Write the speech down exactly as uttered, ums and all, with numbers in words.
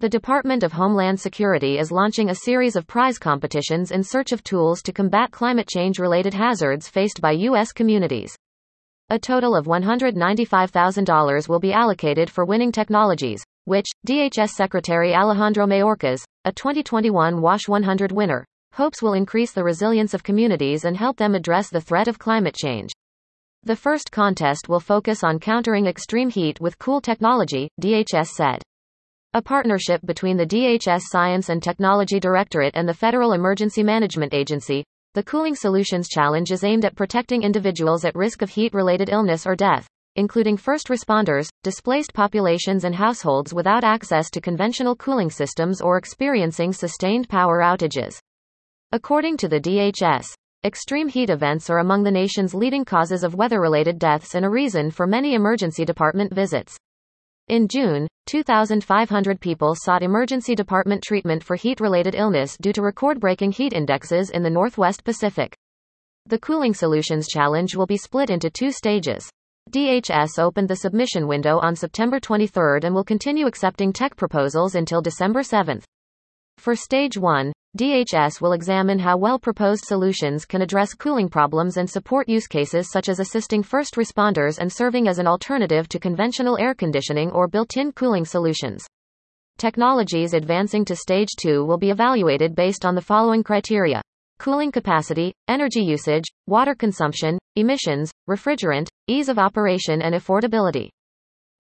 The Department of Homeland Security is launching a series of prize competitions in search of tools to combat climate change-related hazards faced by U S communities. A total of one hundred ninety-five thousand dollars will be allocated for winning technologies, which, D H S Secretary Alejandro Mayorkas, a twenty twenty-one WASH one hundred winner, hopes will increase the resilience of communities and help them address the threat of climate change. The first contest will focus on countering extreme heat with cool technology, D H S said. A partnership between the D H S Science and Technology Directorate and the Federal Emergency Management Agency, the Cooling Solutions Challenge is aimed at protecting individuals at risk of heat-related illness or death, including first responders, displaced populations and households without access to conventional cooling systems or experiencing sustained power outages. According to the D H S, extreme heat events are among the nation's leading causes of weather-related deaths and a reason for many emergency department visits. In June, two thousand five hundred people sought emergency department treatment for heat-related illness due to record-breaking heat indexes in the Northwest Pacific. The Cooling Solutions Challenge will be split into two stages. D H S opened the submission window on September twenty-third and will continue accepting tech proposals until December seventh. For Stage one, D H S will examine how well-proposed solutions can address cooling problems and support use cases such as assisting first responders and serving as an alternative to conventional air conditioning or built-in cooling solutions. Technologies advancing to Stage two will be evaluated based on the following criteria: cooling capacity, energy usage, water consumption, emissions, refrigerant, ease of operation and affordability.